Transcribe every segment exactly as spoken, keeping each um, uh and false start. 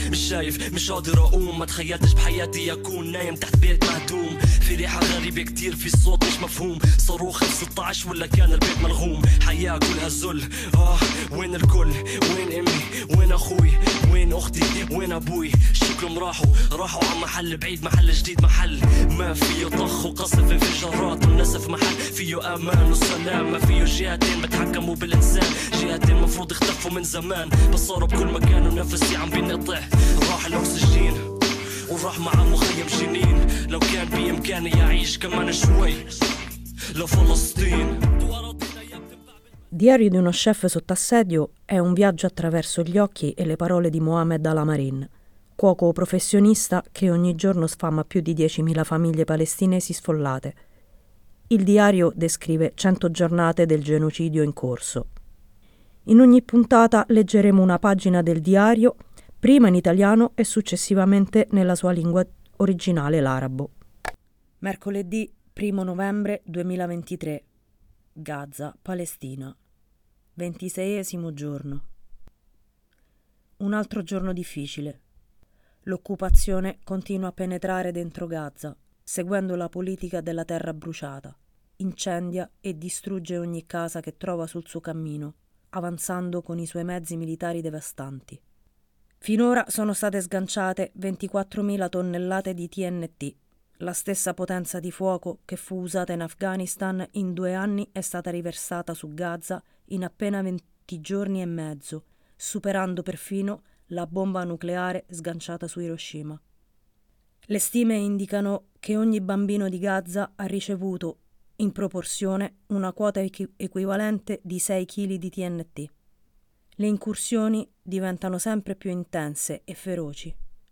مش شايف مش قادر اقوم ما تخيلتش بحياتي اكون نايم تحت بيت مهدوم في ريحة غريبة كتير في صوت مش مفهوم صاروخ ستة عشر ولا كان البيت ملغوم حياة كلها ذل اه وين الكل وين امي وين اخوي وين اختي وين ابوي شكلهم راحوا راحوا على محل بعيد محل جديد محل ما فيه طخ وقصف انفجارات والنسف محل فيه امان وسلام ما فيه جهتين بتحكموا بالانسان جهتين مفروض اختفوا من زمان بس صاروا بكل مكان ونفسي عم بينقطع راح الاكسجين وراح مع مخيم جنين لو كان بامكاني اعيش كمان شوي لفلسطين. Diario di uno chef sotto assedio è un viaggio attraverso gli occhi e le parole di Mohamed Al-Amarin, cuoco professionista che ogni giorno sfama più di diecimila famiglie palestinesi sfollate. Il diario descrive cento giornate del genocidio in corso. In ogni puntata leggeremo una pagina del diario, prima in italiano e successivamente nella sua lingua originale, l'arabo. Mercoledì primo novembre duemilaventitré. Gaza, Palestina. ventiseiesimo giorno. Un altro giorno difficile. L'occupazione continua a penetrare dentro Gaza, seguendo la politica della terra bruciata. Incendia e distrugge ogni casa che trova sul suo cammino, avanzando con i suoi mezzi militari devastanti. Finora sono state sganciate ventiquattromila tonnellate di T N T. La stessa potenza di fuoco che fu usata in Afghanistan in due anni è stata riversata su Gaza in appena venti giorni e mezzo, superando perfino la bomba nucleare sganciata su Hiroshima. Le stime indicano che ogni bambino di Gaza ha ricevuto, in proporzione, una quota equi- equivalente di sei chili di T N T. Le incursioni diventano sempre più intense e feroci.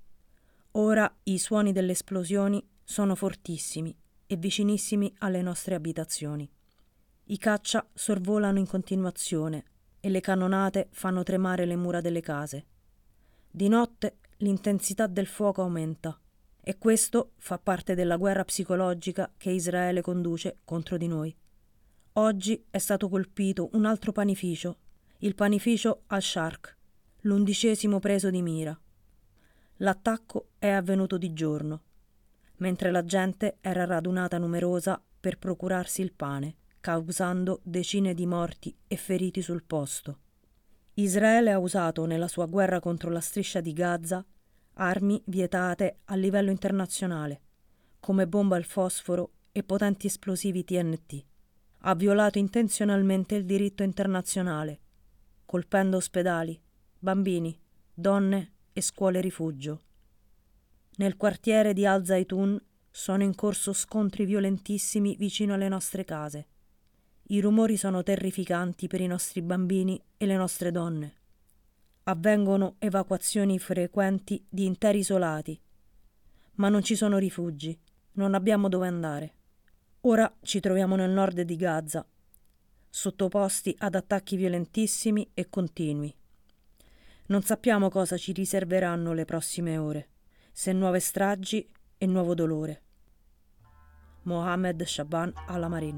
Ora i suoni delle esplosioni sono fortissimi e vicinissimi alle nostre abitazioni. I caccia sorvolano in continuazione e le cannonate fanno tremare le mura delle case. Di notte l'intensità del fuoco aumenta e questo fa parte della guerra psicologica che Israele conduce contro di noi. Oggi è stato colpito un altro panificio, il panificio Al-Sharq, l'undicesimo preso di mira. L'attacco è avvenuto di giorno, mentre la gente era radunata numerosa per procurarsi il pane, causando decine di morti e feriti sul posto. Israele ha usato nella sua guerra contro la striscia di Gaza armi vietate a livello internazionale, come bombe al fosforo e potenti esplosivi T N T. Ha violato intenzionalmente il diritto internazionale, colpendo ospedali, bambini, donne e scuole rifugio. Nel quartiere di Al Zaytun sono in corso scontri violentissimi vicino alle nostre case. I rumori sono terrificanti per i nostri bambini e le nostre donne. Avvengono evacuazioni frequenti di interi isolati, ma non ci sono rifugi, non abbiamo dove andare. Ora ci troviamo nel nord di Gaza, sottoposti ad attacchi violentissimi e continui. Non sappiamo cosa ci riserveranno le prossime ore, se nuove stragi e nuovo dolore. Mohamed Shaban Al-Amarin.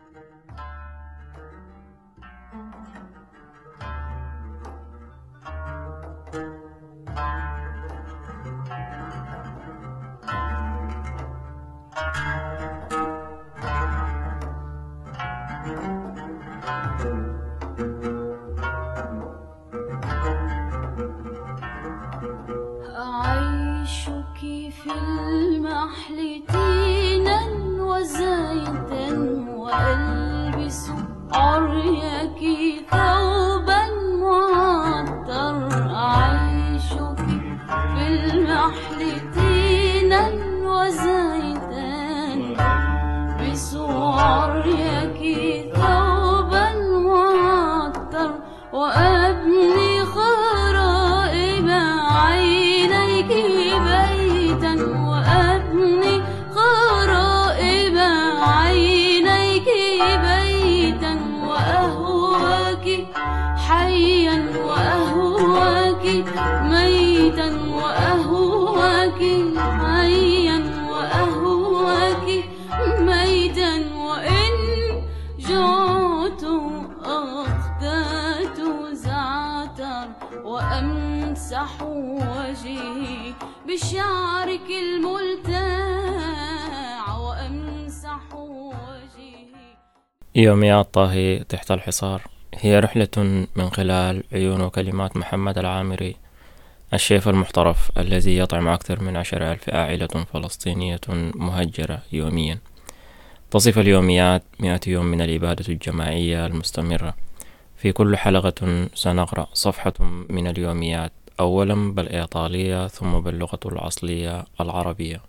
في المحل تينا وزيتا وألبس عريك ثوبا معطر أعيشك في المحل تينا وزيتا ألبس عريك ثوبا معطر وأبني خرائب عينيك بيتا وأبني خرائب عينيك بيتا وأهواك حيا وأهواك ميتا وأهواك حيا وأهواك ميتا وإن جعت أخدات زعتر وأمسح وجهي بشعرك الملتاع وأمسح وجهي. يوميات طاهي تحت الحصار هي رحلة من خلال عيون وكلمات محمد العامري، الشيف المحترف الذي يطعم أكثر من عشر ألف عائلة فلسطينية مهجرة يوميا. تصف اليوميات مئة يوم من الإبادة الجماعية المستمرة. في كل حلقة سنقرأ صفحة من اليوميات، أولا بالإيطالية ثم باللغة الأصلية العربية.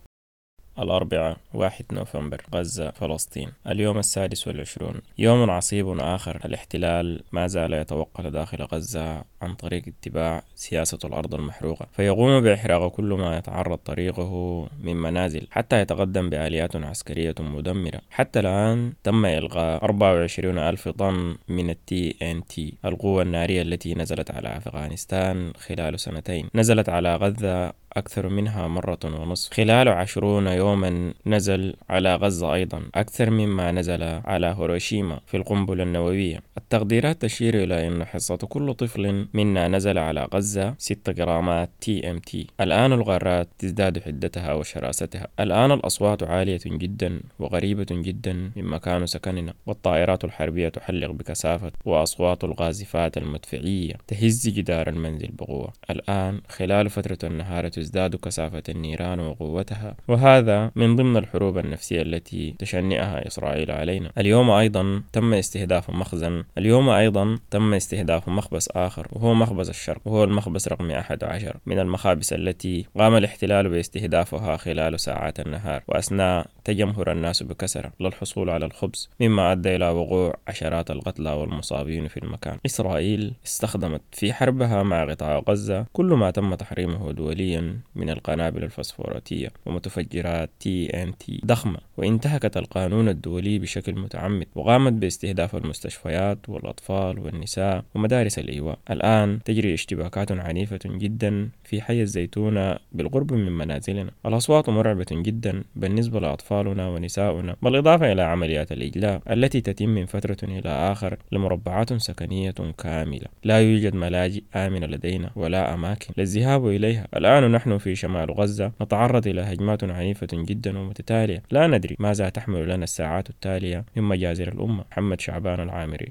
الأربعاء واحد نوفمبر، غزة فلسطين، اليوم السادس والعشرون، يوم عصيب آخر. الاحتلال ما زال يتوقع داخل غزة عن طريق اتباع سياسة الأرض المحروقة، فيقوم بإحراق كل ما يتعرض طريقه من منازل حتى يتقدم بآليات عسكرية مدمرة. حتى الآن تم إلغاء أربعة وعشرين ألف طن من التي إن تي، القوة النارية التي نزلت على أفغانستان خلال سنتين. نزلت على غزة أكثر منها مرة ونصف. خلال عشرون يوما نزل على غزة أيضا أكثر مما نزل على هيروشيما في القنبلة النووية. التقديرات تشير إلى أن حصة كل طفل منا نزل على غزة ستة جرامات تي إم تي. الآن الغارات تزداد حدتها وشراستها. الآن الأصوات عالية جدا وغريبة جدا من مكان سكننا، والطائرات الحربية تحلق بكثافة، وأصوات القاذفات المدفعية تهز جدار المنزل بقوة. الآن خلال فترة النهار تزداد كثافة النيران وقوتها، وهذا من ضمن الحروب النفسية التي تشنئها إسرائيل علينا. اليوم أيضا تم استهداف مخزن. اليوم أيضا تم استهداف مخبز آخر، وهو مخبز الشرق، وهو المخبز رقم أحد عشر من المخابز التي قام الاحتلال باستهدافها خلال ساعات النهار وأثناء تجمهر الناس بكثرة للحصول على الخبز، مما أدى إلى وقوع عشرات القتلى والمصابين في المكان. إسرائيل استخدمت في حربها مع قطاع غزة كل ما تم تحريمه دوليا من القنابل الفسفوراتية ومتفجرات تي إن تي ضخمة، وانتهكت القانون الدولي بشكل متعمد، وقامت باستهداف المستشفيات والأطفال والنساء ومدارس الإيواء. الآن تجري اشتباكات عنيفة جدا في حي الزيتونة بالقرب من منازلنا. الأصوات مرعبة جدا بالنسبة لأطفالنا ونساؤنا، بالإضافة إلى عمليات الإجلاء التي تتم من فترة إلى آخر لمربعات سكنية كاملة. لا يوجد ملاجئ آمنة لدينا ولا أماكن للذهاب إليها. الآن نحن في شمال غزة نتعرض إلى هجمات عنيفة جدا ومتتالية، لا ندري ماذا تحمل لنا الساعات التالية من مجازر الأمة. محمد شعبان العامري.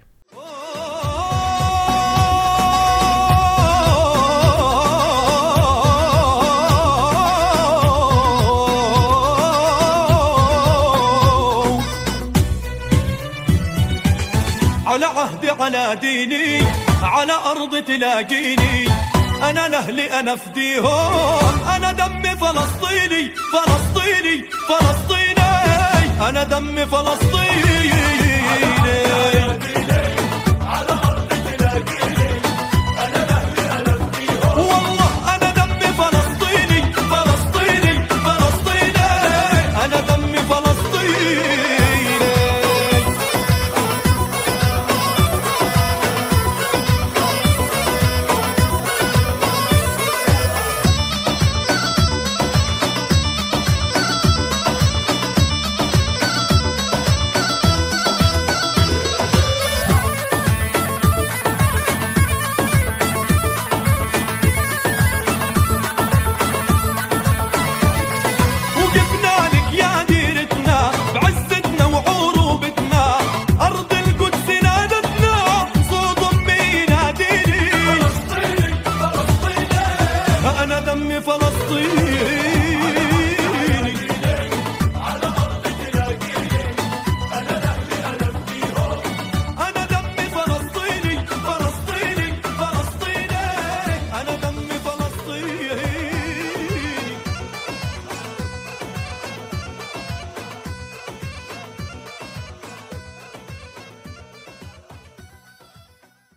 على عهدي على ديني على أرض تلاقيني، أنا لأهلي أنا فديهم، أنا دمي فلسطيني فلسطيني فلسطيني، أنا دمي فلسطيني.